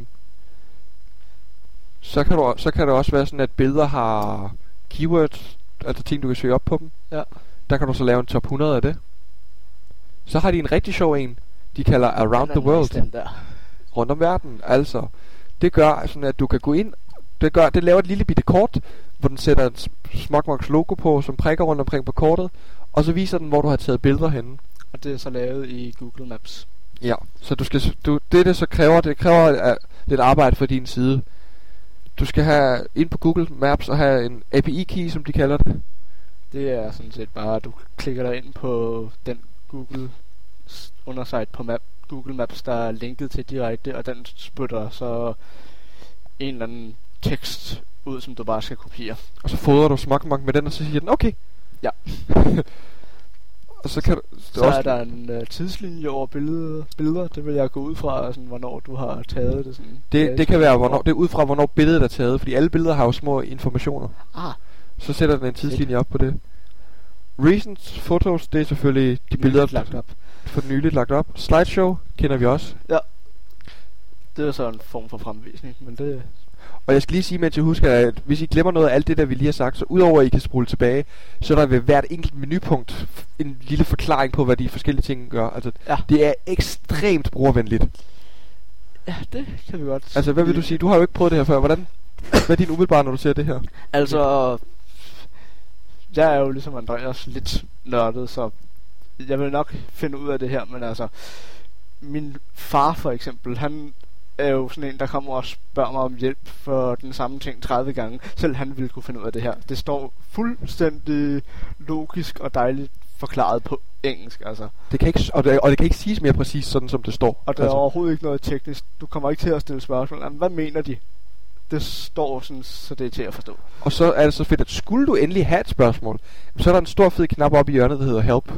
Så kan, du, så kan det også være sådan, at billeder har keywords, altså ting, du kan søge op på dem. Ja. Der kan du så lave en top hundrede af det. Så har de en rigtig sjov en, de kalder Around the World. Rundt om verden, altså. Det gør sådan, at du kan gå ind, det, gør, det laver et lille bitte kort, hvor den sætter et Smugmugs logo på, som prikker rundt omkring på kortet, og så viser den, hvor du har taget billeder henne. Og det er så lavet i Google Maps. Ja, så du skal, du, det det så kræver, det kræver uh, lidt arbejde fra din side. Du skal have ind på Google Maps og have en A P I-key, som de kalder det. Det er sådan set bare, at du klikker dig ind på den Google underside på map, Google Maps, der er linket til direkte, og den spytter så en eller anden tekst ud, som du bare skal kopiere. Og så fodrer du Smugmug med den, og så siger den, okay. Ja. Og så kan du, så er der en uh, tidslinje over billeder, billeder. Det vil jeg gå ud fra, sådan, hvornår du har taget det. Sådan, det, det kan være, hvornår, det er ud fra, hvornår billedet er taget, fordi alle billeder har jo små informationer. Ah. Så sætter den en tidslinje op på det. Recent photos, det er selvfølgelig de billeder, lagt op. For nyligt lagt op. Slideshow kender vi også. Ja. Det er så en form for fremvisning, men det... Og jeg skal lige sige, mens jeg husker, at hvis I glemmer noget af alt det, der vi lige har sagt, så udover at I kan spole tilbage, så er der ved hvert enkelt menupunkt en lille forklaring på, hvad de forskellige ting gør. Altså, ja. Det er ekstremt brugervenligt. Ja, det kan vi godt. Altså, hvad vil du sige? Du har jo ikke prøvet det her før. Hvordan? Hvad er din umiddelbare, når du ser det her? Altså, jeg er jo ligesom Andreas lidt nørdet, så jeg vil nok finde ud af det her, men altså, min far for eksempel, han er jo sådan en, der kommer og spørger mig om hjælp for den samme ting tredive gange. Selv han ville kunne finde ud af det her. Det står fuldstændig logisk og dejligt forklaret på engelsk, altså. Det kan ikke, og, det, og det kan ikke siges mere præcis sådan, som det står. Og der altså. er overhovedet ikke noget teknisk. Du kommer ikke til at stille spørgsmål. Jamen, hvad mener de? Det står sådan, så det er til at forstå. Og så er det så fedt, at skulle du endelig have et spørgsmål, så er der en stor fed knap oppe i hjørnet, der hedder Help.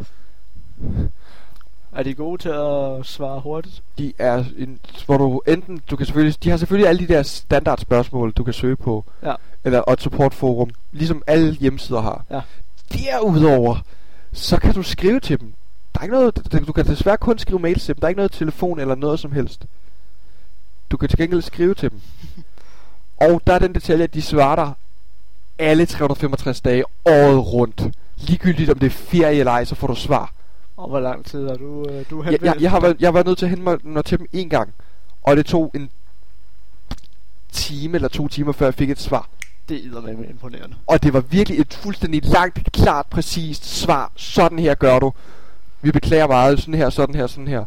Er de gode til at svare hurtigt? De er en, hvor du enten, du kan selvfølgelig, de har selvfølgelig alle de der standard spørgsmål, du kan søge på. Ja. Eller og et support forum, ligesom alle hjemmesider har. Ja. Derudover, så kan du skrive til dem. Der er ikke noget, du kan desværre kun skrive mails til dem. Der er ikke noget telefon eller noget som helst. Du kan til gengæld skrive til dem. Og der er den detalje, at de svarer dig alle tre hundrede femogtres dage året rundt. Ligegyldigt om det er ferie eller ej, så får du svar. Og hvor lang tid er du, øh, du jeg, jeg, jeg, har været, jeg har været nødt til at hente mig til dem en gang. Og det tog en time eller to timer, før jeg fik et svar. Det er eddermame imponerende. Og det var virkelig et fuldstændig langt, klart, præcist svar. Sådan her gør du. Vi beklager meget. Sådan her, sådan her, sådan her.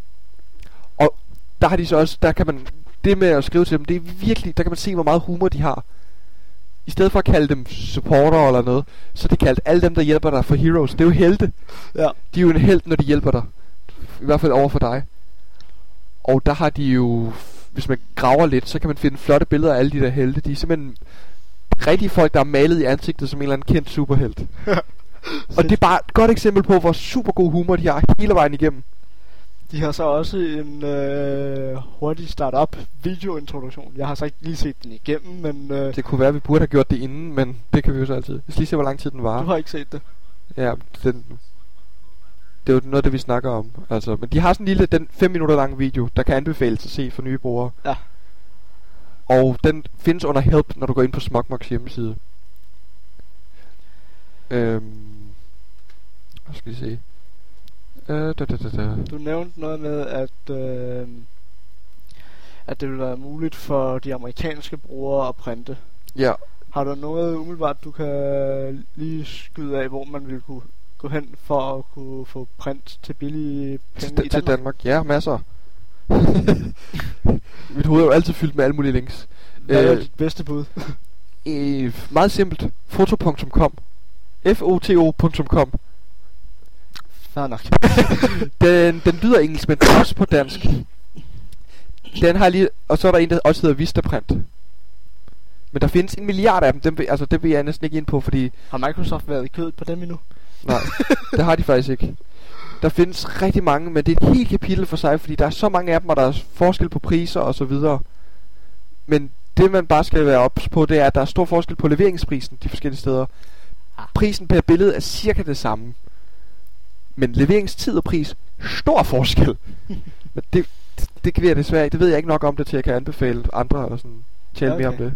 Og der har de så også, der kan man, det med at skrive til dem, det er virkelig, der kan man se, hvor meget humor de har. I stedet for at kalde dem supporter eller noget, så er det kaldt alle dem, der hjælper dig for heroes. Det er jo helte. Ja. De er jo en helt, når de hjælper dig. I hvert fald over for dig. Og der har de jo, hvis man graver lidt, så kan man finde flotte billeder af alle de der helte. De er simpelthen rigtige folk, der er malet i ansigtet som en eller anden kendt superhelt. Og det er bare et godt eksempel på, hvor super god humor de har hele vejen igennem. De har så også en øh, hurtig start-up videointroduktion. Jeg har så ikke lige set den igennem, men... Øh, det kunne være, at vi burde have gjort det inden, men det kan vi jo så altid. Vi skal lige se, hvor lang tid den varer. Du har ikke set det? Ja, den, det er jo noget, det vi snakker om. Altså, men de har sådan en lille, den fem minutter lang video, der kan anbefales at se for nye brugere. Ja. Og den findes under Help, når du går ind på Smugmugs hjemmeside. Øhm, hvad skal vi se? Uh, da, da, da, da. Du nævnte noget med, at øh, at det vil være muligt for de amerikanske brugere at printe. Ja. Har du noget umiddelbart, du kan lige skyde af, hvor man vil kunne gå hen for at kunne få print til billige penge til, i Danmark? Til Danmark, ja, masser. Mit hoved er jo altid fyldt med alle mulige links. Hvad er øh, dit bedste bud? øh, meget simpelt. Foto punktum com F O T O punktum com Fair nok. den, den lyder engelsk, men også på dansk. Den har lige, og så er der en, der også hedder Vistaprint. Men der findes en milliard af dem. Dem vil, altså, det vil jeg næsten ikke ind på, fordi... Har Microsoft været i kødet på dem endnu? Nej, det har de faktisk ikke. Der findes rigtig mange, men det er et helt kapitel for sig, fordi der er så mange af dem, og der er forskel på priser og så videre. Men det, man bare skal være ops på, det er, at der er stor forskel på leveringsprisen de forskellige steder. Prisen per billede er cirka det samme. Men leveringstid og pris, stor forskel. Men det, det, det kan jeg desværre ikke. Det ved jeg ikke nok om det, til at jeg kan anbefale andre og sådan tale Okay. mere om det.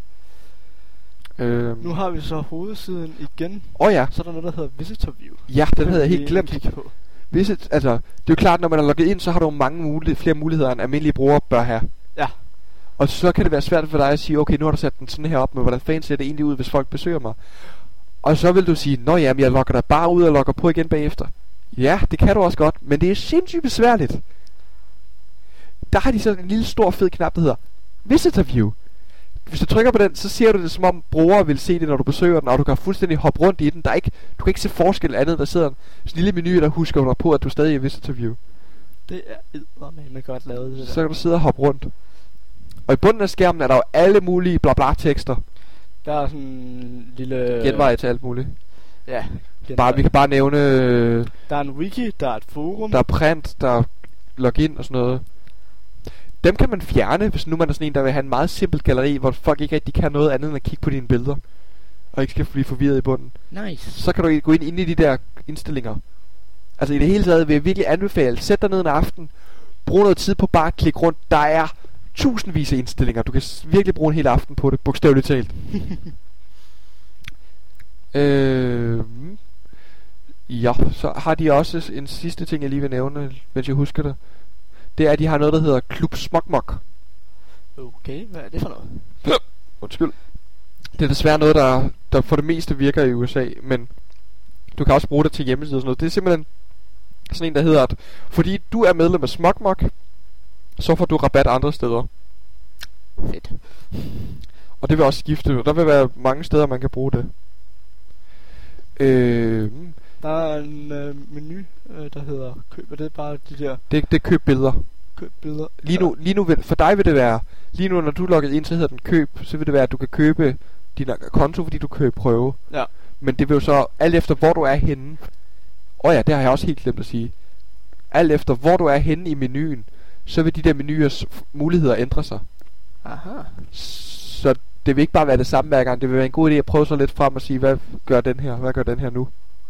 Øhm. Nu har vi så hovedsiden igen. Åh oh, ja. Så er der noget, der hedder Visitor View. Ja, den havde jeg Vi helt glemt. kigge på. Visit, altså, det er jo klart, når man er logget ind, så har du mange muligheder, flere muligheder, end almindelige brugere bør have. Ja. Og så kan det være svært for dig at sige, okay, nu har du sat den sådan her op, men hvordan fanden ser det egentlig ud, hvis folk besøger mig? Og så vil du sige, nå jamen, jeg logger dig bare ud og logger på igen bagefter. Ja, det kan du også godt, men det er sindssygt besværligt. Der har de så en lille stor fed knap, der hedder Visitor View. Hvis du trykker på den, så ser du det som om brugere vil se det, når du besøger den, og du kan fuldstændig hoppe rundt i den. Der er ikke, du kan ikke se forskel andet, der sidder en lille menu, der husker dig på, at du stadig er i Visitor View. Det er eddermame godt lavet, det der. Så kan du sidde og hoppe rundt. Og i bunden af skærmen er der jo alle mulige bla bla tekster. Der er sådan en lille... Genveje til alt muligt. Ja, genvej. Bare, vi kan bare nævne... Øh, Der er en wiki, der er et forum. der er print, der er login og sådan noget. Dem kan man fjerne, hvis nu man er sådan en, der vil have en meget simpel galleri, hvor folk ikke rigtig kan noget andet end at kigge på dine billeder. Og ikke skal blive forvirret i bunden. Nice. Så kan du gå ind, ind i de der indstillinger. Altså i det hele taget vil jeg virkelig anbefale, sæt dig ned en aften, brug noget tid på bare at klikke rundt. Der er tusindvis af indstillinger. Du kan virkelig bruge en hel aften på det, bogstaveligt talt. øh, ja, så har de også en sidste ting, jeg lige vil nævne, mens jeg husker det. Det er, at de har noget, der hedder Klub Smokmok. Okay, hvad er det for noget? Undskyld. Det er desværre noget, der, der for det meste virker i U S A, men du kan også bruge det til hjemmesider og sådan noget. Det er simpelthen sådan en, der hedder, at fordi du er medlem af Smokmok, så får du rabat andre steder. Fedt. Og det vil også skifte. Der vil være mange steder, man kan bruge det. Øh, Der er en øh, menu, øh, der hedder køb, og det er bare de der det, det er køb billeder. køb billeder. Lige nu, lige nu vil, for dig vil det være, lige nu når du er logget ind, så hedder den køb, så vil det være, at du kan købe din konto, fordi du kan prøve. Ja. Men det vil jo så, alt efter hvor du er henne. Åh oh ja, det har jeg også helt glemt at sige. Alt efter hvor du er henne i menuen, så vil de der menuers muligheder ændre sig. Aha. Så det vil ikke bare være det samme hver gang. Det vil være en god idé at prøve så lidt frem og sige, hvad gør den her, hvad gør den her nu.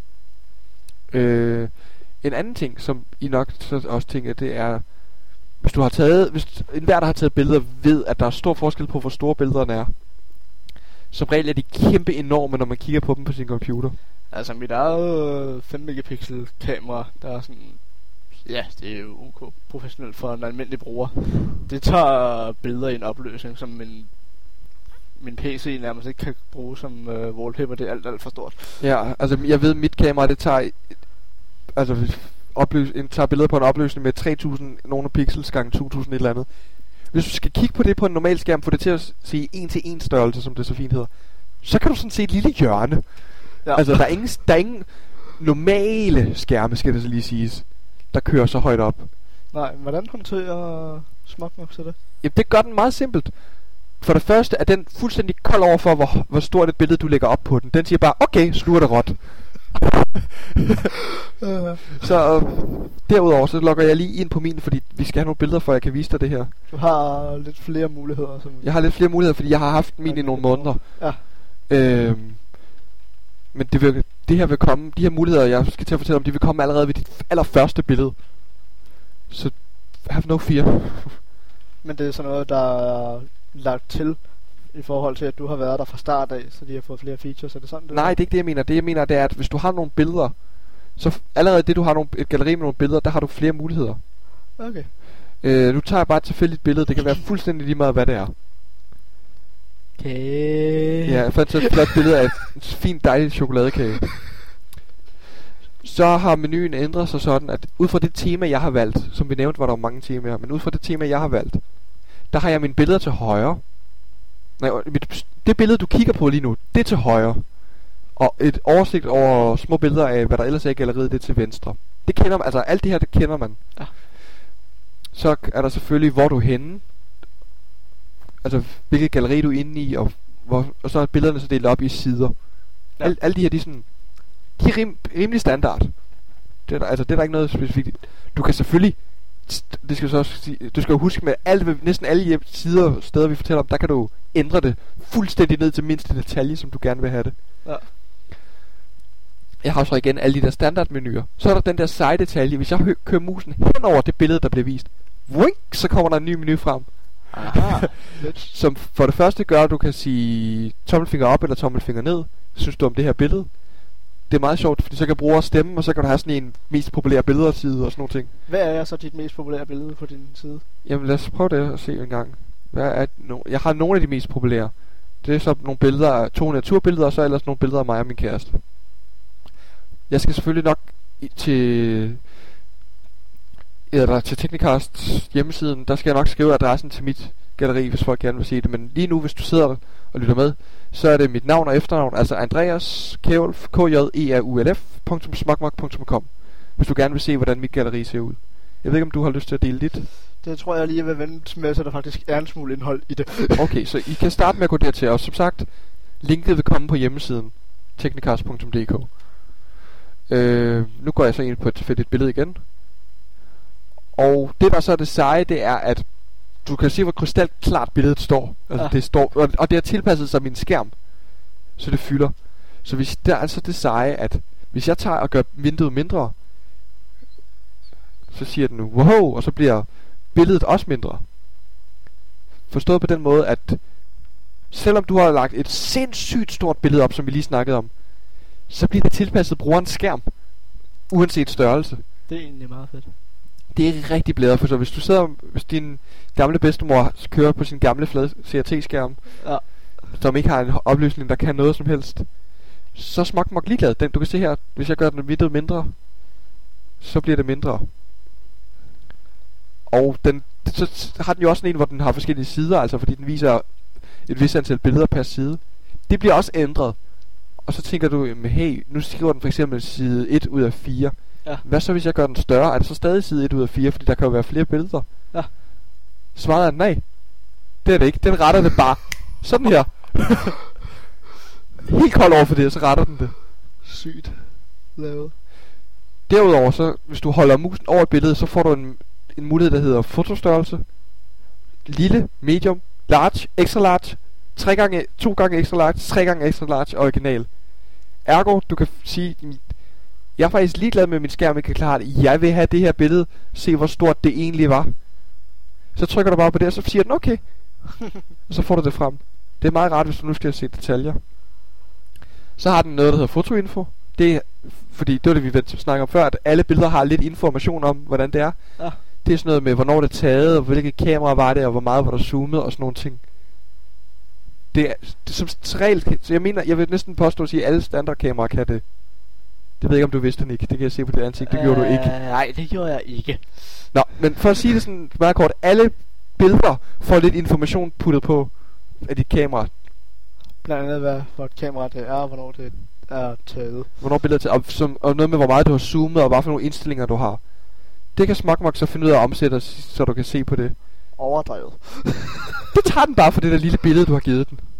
Øh, en anden ting, som I nok så også tænker, det er, hvis du har taget, hvis enhver der har taget billeder ved, at der er stor forskel på, hvor store billederne er. Som regel er de kæmpe enorme, når man kigger på dem på sin computer. Altså mit eget fem megapixel kamera, der er sådan... Ja, det er jo ok professionelt for en almindelig bruger. Det tager billeder i en opløsning, som min, min P C nærmest ikke kan bruge som uh, wallpaper. Det er alt, alt for stort. Ja, altså jeg ved, mit kamera, det tager... Altså, opløs, tager billeder på en opløsning med tre tusind nogle pixels gange to tusind et eller andet. Hvis du skal kigge på det på en normal skærm, få det til at se en til en størrelse, som det så fint hedder, så kan du sådan se et lille hjørne. Ja. Altså, der er, ingen, der er ingen normale skærme, skal det så lige siges, der kører så højt op. Nej, hvordan håndterer Smokmok så det? Jamen, det gør den meget simpelt. For det første er den fuldstændig kold over for, hvor, hvor stort et billede du lægger op på den. Den siger bare, okay, sluger det råt. Så øh, derudover så logger jeg lige ind på min, fordi vi skal have nogle billeder, for jeg kan vise dig det her. Du har lidt flere muligheder. Som Jeg har lidt flere muligheder, fordi jeg har haft min i nogle måneder. Ja. Øhm, men det, vil, det her vil komme, de her muligheder, jeg skal til at fortælle om, de vil komme allerede ved dit allerførste billede. Så have no fear. Men det er sådan noget, der er lagt til i forhold til, at du har været der fra start af, så de har fået flere features. Er det sådan, det Nej, er? det er ikke det, jeg mener. Det, jeg mener, det er, at hvis du har nogle billeder, så f- allerede det, du har nogle, et galleri med nogle billeder, der har du flere muligheder. Okay. Øh, nu tager jeg bare et tilfældigt billede. Det kan være fuldstændig lige meget, hvad det er. Okay. Ja, jeg fandt så et flot billede af en fin, dejlig chokoladekage. Så har menuen ændret sig sådan, at ud fra det tema, jeg har valgt, som vi nævnte, var der jo mange temaer, men ud fra det tema, jeg har valgt, der har jeg mine billeder til højre. Nej, mit, det billede, du kigger på lige nu, det er til højre. Og et oversigt over små billeder af, hvad der ellers er i galleriet, det er til venstre. Det kender man, altså alt det her, det kender man. Ja. Så er der selvfølgelig, hvor du er henne. Altså, hvilket galleri du er inde i, og, hvor, og så er billederne så delt op i sider. Ja. Al, alle de her, de er sådan, de er rim, rimelig standard. Det er der, altså, det er der ikke noget specifikt. Du kan selvfølgelig, det skal så også sige, du skal jo huske med alle, næsten alle hjem, sider, steder vi fortæller om, der kan du ændre det fuldstændig ned til mindste detalje, som du gerne vil have det. Ja. Jeg har så igen alle de der standardmenuer. Så er der den der side detalje. Hvis jeg hø- kører musen hen over det billede, der bliver vist, Wink, så kommer der en ny menu frem. Aha. Som for det første gør, at du kan sige tommelfinger op eller tommelfinger ned. Synes du om det her billede? Det er meget sjovt, fordi så kan brugere stemme, og så kan du have sådan en mest populære billeder side og sådan nogle ting. Hvad er så dit mest populære billede på din side? Jamen lad os prøve det at se en gang. Hvad er no- Jeg har nogle af de mest populære. Det er så nogle billeder, to naturbilleder, og så ellers nogle billeder af mig og min kæreste. Jeg skal selvfølgelig nok i- til eller til Technicast hjemmesiden, der skal jeg nok skrive adressen til mit galleri, hvis folk gerne vil se det. Men lige nu, hvis du sidder og lytter med, så er det mit navn og efternavn, altså Andreas Kjærulf, k j e r u l f punktum smakmok punktum com, hvis du gerne vil se, hvordan mit galleri ser ud. Jeg ved ikke, om du har lyst til at dele dit? Det tror jeg lige vil vente med, så der faktisk er en smule indhold i det. Okay, så I kan starte med at gå dertil, og som sagt, linket vil komme på hjemmesiden technicast punktum d k. øh, Nu går jeg så ind på et tilfældigt billede igen. Og det der så er det seje, det er, at du kan se, hvor krystalklart billedet står. Altså Ja. det står, og, og det har tilpasset sig min skærm, så det fylder. Så hvis der er altså det seje, at hvis jeg tager og gør vinduet mindre, så siger den wow, og så bliver billedet også mindre. Forstået på den måde, at selvom du har lagt et sindssygt stort billede op, som vi lige snakkede om, så bliver det tilpasset brugerens skærm, uanset størrelse. Det er egentlig meget fedt. Det er rigtig blæret, for så hvis du sidder, hvis din gamle bedstemor kører på sin gamle flade C R T-skærm, Ja. som ikke har en opløsning, der kan noget som helst, så smagt mig ligeglad. Den, du kan se her, hvis jeg gør den vinduet mindre, så bliver det mindre. Og den, så har den jo også en, hvor den har forskellige sider, altså fordi den viser et vis antal billeder per side. Det bliver også ændret. Og så tænker du, jamen, hey, nu skriver den for eksempel side et ud af fire. Ja. Hvad så hvis jeg gør den større? Er det så stadig side et ud af fire, fordi der kan jo være flere billeder? Ja. Svaret er nej. Det er det ikke. Den retter det bare. Sådan her. Helt kold over for det, så retter den det. Sygt lavet. Derudover så, hvis du holder musen over et billede, så får du en, en mulighed, der hedder fotostørrelse. Lille, medium, large, extra large, tre gange, to gange extra large, tre gange extra large, original. Ergo, du kan sige, jeg er faktisk ligeglad med, at min skærm ikke kan klare det. Jeg vil have det her billede, se hvor stort det egentlig var. Så trykker du bare på det, og så siger den okay. Og så får du det frem. Det er meget rart, hvis du nu skal se detaljer. Så har den noget, der hedder fotoinfo. Det er, fordi det var det, vi vendte snakke om før, at alle billeder har lidt information om, hvordan det er. Ja. Det er sådan noget med, hvornår det er taget, og hvilke kamera var det, og hvor meget var der zoomet, og sådan nogle ting. Det er, det er som regel, så jeg mener, jeg vil næsten påstå at sige, at alle standardkameraer kan det. Det ved jeg ikke, om du vidste, Nick. Det kan jeg se på dit ansigt. Det uh, gjorde du ikke. Nej, det gjorde jeg ikke. Nå, men for at sige det sådan meget kort. Alle billeder får lidt information puttet på af dit kamera. Blandt andet, hvad for et kamera det er, og hvornår det er taget. Hvornår billedet er taget, og, som, og noget med, hvor meget du har zoomet, og hvad for nogle indstillinger du har. Det kan Smakmok så finde ud af at omsætte, så du kan se på det. Overdrevet. Det tager den bare for det der lille billede, du har givet den.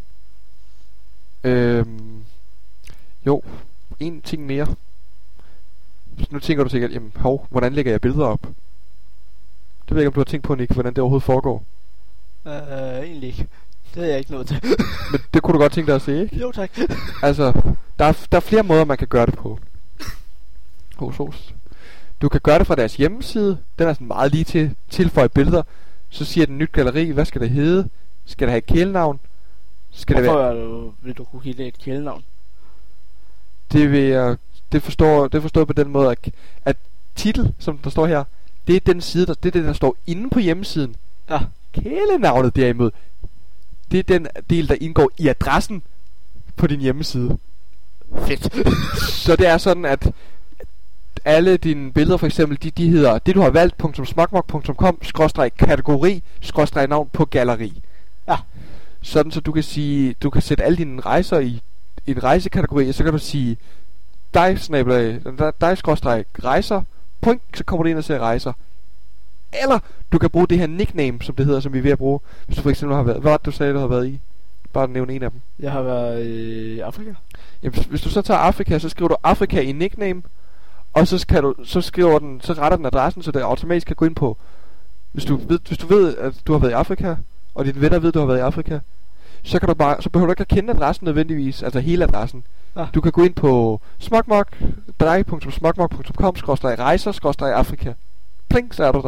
Øhm, jo, en ting mere. Nu tænker du sikkert, jamen hov, hvordan lægger jeg billeder op? Det ved jeg ikke, om du har tænkt på, Nick, hvordan det overhovedet foregår. Øh, egentlig ikke. Det er jeg ikke nået til. Men det kunne du godt tænke dig at se, ikke? Jo, tak. Altså, der er, der er flere måder, man kan gøre det på. Hos hos. Du kan gøre det fra deres hjemmeside. Den er sådan meget lige til tilføje billeder. Så siger den nyt galleri, hvad skal det hedde? Skal det have et kælenavn? Skal Hvorfor det være... du, vil du kunne give det et kælenavn? Det vil jeg... Det forstår, det forstår på den måde, at, at titel, som der står her, det er den side, der, det er det, der står inde på hjemmesiden. Ja. Kælenavnet derimod, det er den del, der indgår i adressen på din hjemmeside. Fedt. Så det er sådan, at alle dine billeder for eksempel, de, de hedder det du har valgt .smakmok punktum com skråstreg kategori skråstreg navn på galleri. Ja. Sådan så du kan sige, du kan sætte alle dine rejser i, i en rejsekategori, og så kan du sige dig snabel dig skråstreg rejser, point, så kommer du ind og ser rejser. Eller du kan bruge det her nickname, som det hedder, som vi er ved at bruge. Hvis du for eksempel har været, hvad var det, du sagde, du har været i? Bare nævne en af dem. Jeg har været i Afrika. Jamen, hvis, hvis du så tager Afrika, så skriver du Afrika i nickname, og så kan du, så skriver den, så retter den adressen, så det automatisk kan gå ind på. Hvis du ved, hvis du ved, at du har været i Afrika, og dine venner ved, at du har været i Afrika, så kan du bare, så behøver du ikke at kende adressen nødvendigvis, altså hele adressen. Ja. Du kan gå ind på smakmok punktum smakmok punktum com skråstreg rejser skråstreg Afrika. Pling, så er du der.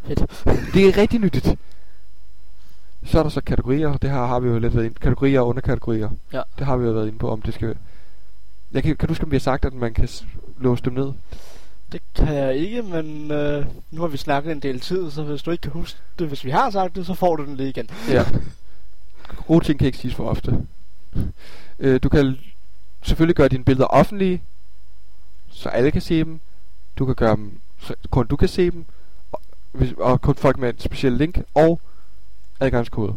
Fedt. Det er rigtig nyttigt. Så er der så kategorier. Det her har vi jo lidt været inde. Kategorier og underkategorier. Ja. Det har vi jo været inde på, om det skal... Jeg kan, kan du huske, om vi har sagt, at man kan s- låse dem ned? Det kan jeg ikke, men øh, nu har vi snakket en del tid, så hvis du ikke kan huske det, hvis vi har sagt det, så får du den lige igen. Ja. Gode ting kan ikke siges for ofte. Øh, du kan selvfølgelig gøre dine billeder offentlige, så alle kan se dem. Du kan gøre dem, så kun du kan se dem, og, hvis, og kun folk med et specielt link og adgangskode.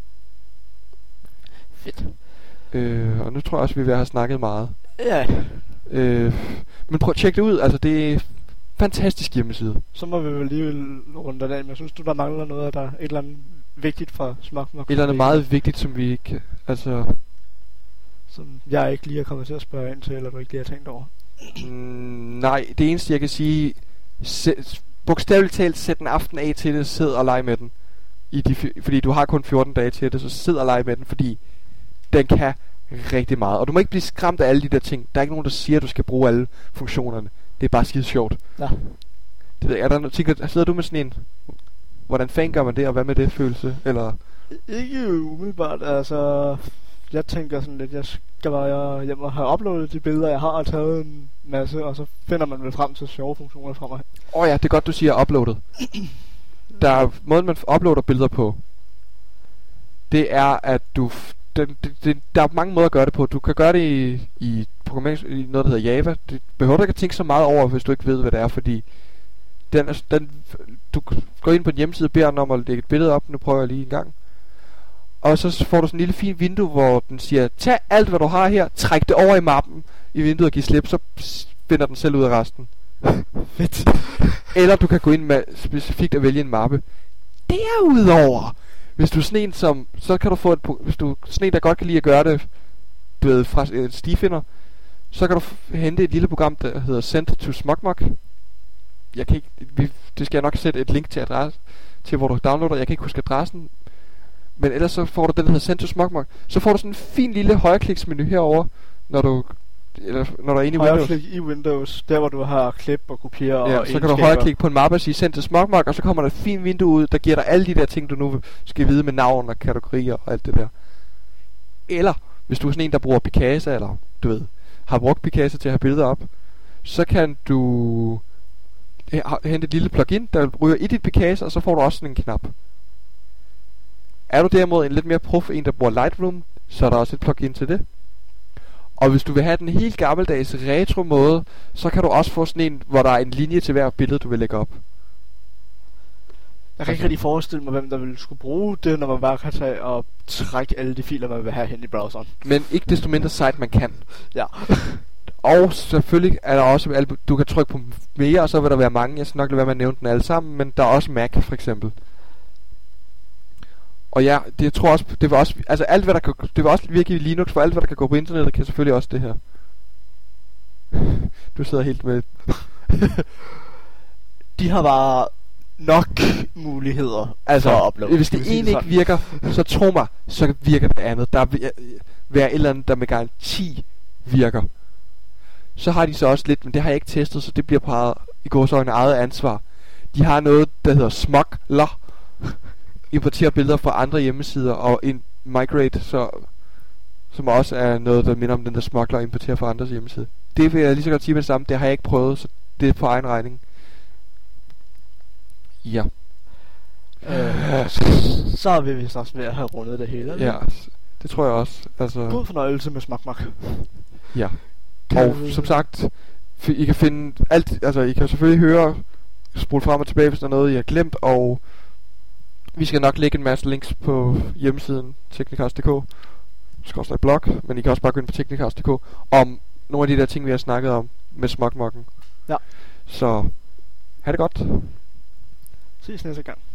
Fedt. Øh, og nu tror jeg også, vi er ved at have snakket meget. Ja, Øh, men prøv at tjekke det ud. Altså, det er en fantastisk hjemmeside. så må vi vel lige runde den af, men jeg synes du, der mangler noget, der er et eller andet vigtigt fra Smakmok. Et eller andet meget vigtigt, som vi ikke... Altså... Som jeg ikke lige er kommet til at spørge ind til, eller du ikke lige har tænkt over. Mm, nej, det eneste jeg kan sige, sæt, bogstaveligt talt, sæt en aften af til det, sid og leg med den. I de, fordi du har kun fjorten dage til det, så sid og leg med den, fordi den kan rigtig meget. Og du må ikke blive skræmt af alle de der ting. Der er ikke nogen, der siger, at du skal bruge alle funktionerne. Det er bare skide sjovt. Ja. Det ved jeg, er der, tænker, sidder du med sådan en, hvordan fanden gør man det, og hvad med det følelse? Eller... Ikke umiddelbart, altså... Jeg tænker sådan lidt, jeg skal bare hjem og have uploadet de billeder, jeg har, og taget en masse, og så finder man vel frem til sjove funktioner fra mig. Åh oh ja, det er godt, du siger uploadet. Der er måden, man uploader billeder på. Det er, at du... Den, det, det, der er mange måder at gøre det på. Du kan gøre det i, i, programmering, i noget, der hedder Java. Det behøver du ikke at tænke så meget over, hvis du ikke ved, hvad det er, fordi... Den, er, den, du går ind på en hjemmeside og beder den om at lægge et billede op. Nu prøver jeg lige en gang. Og så får du sådan en lille fin vindue, hvor den siger, tag alt, hvad du har her, træk det over i mappen i vinduet og giv slip, så finder den selv ud af resten. Fedt. Eller du kan gå ind med specifikt at vælge en mappe. Derudover, hvis du er sådan en, som, så kan du få et, hvis du er sådan en, der godt kan lide at gøre det, du ved, fra en stifinder, så kan du f- hente et lille program, der hedder Send to Smakmok. Jeg kan ikke, vi, det skal jeg nok sætte et link til adresse, til hvor du downloader. Jeg kan ikke huske adressen. Men ellers så får du den, der hedder Send to Smakmok. Så får du sådan en fin lille højrekliksmenu herover, når du eller når du er inde i Windows. Højreklik i Windows, der hvor du har klip og kopiere Ja, og så kan du højreklikke på en mappe og sige Send til Smakmok, og så kommer der et fint vindue ud, der giver dig alle de der ting, du nu skal vide med navn og kategorier og alt det der. Eller, hvis du er sådan en, der bruger Picasa, eller du ved, har brugt Picasa til at have billeder op, så kan du hente et lille plugin, der ryger i dit Picasa, og så får du også sådan en knap. Er du derimod en lidt mere prof, en der bruger Lightroom, så er der også et plugin til det. Og hvis du vil have den helt gammeldags retro måde, så kan du også få sådan en, hvor der er en linje til hver billede, du vil lægge op. Jeg kan ikke rigtig forestille mig, hvem der ville skulle bruge det, når man bare kan tage og trække alle de filer, man vil have hen i browseren. Men ikke desto mindre site, man kan. Ja. Og selvfølgelig er der også, du kan trykke på mere, og så vil der være mange. Jeg skal nok lade være med at nævne den alle sammen, men der er også Mac for eksempel. Og ja, det jeg tror også, det var også, altså alt hvad der kan, det var også virkelig Linux, for alt hvad der kan gå på internettet, kan selvfølgelig også det her. Du sidder helt med. De har bare nok muligheder Altså, for at uploade. hvis det ene ikke virker, så tro mig, så virker det andet. Der vil være et eller andet, der med garanti virker. Så har de så også lidt, men det har jeg ikke testet, så det bliver på i gåseøjne eget ansvar. De har noget, der hedder Smuggler. Importerer billeder fra andre hjemmesider og in migrate, så, som også er noget, der minder om den der Smuggler importerer fra andres hjemmeside. Det vil jeg lige så godt sige med det samme. Det har jeg ikke prøvet, så det er på egen regning. Ja. Øh, så vil vi snart ved at have rundet det hele. Ja, det tror jeg også. Altså, god fornøjelse med Smakmok. Ja. Og som sagt, I kan finde alt, altså I kan selvfølgelig høre, spole frem og tilbage, hvis der er noget, I har glemt, og vi skal nok lægge en masse links på hjemmesiden Technicast punktum d k. Skorstræk blog, men I kan også bare gå ind på Technicast punktum d k om nogle af de der ting, vi har snakket om med Smakmokken. Ja. Så, ha' det godt. Ses næste gang.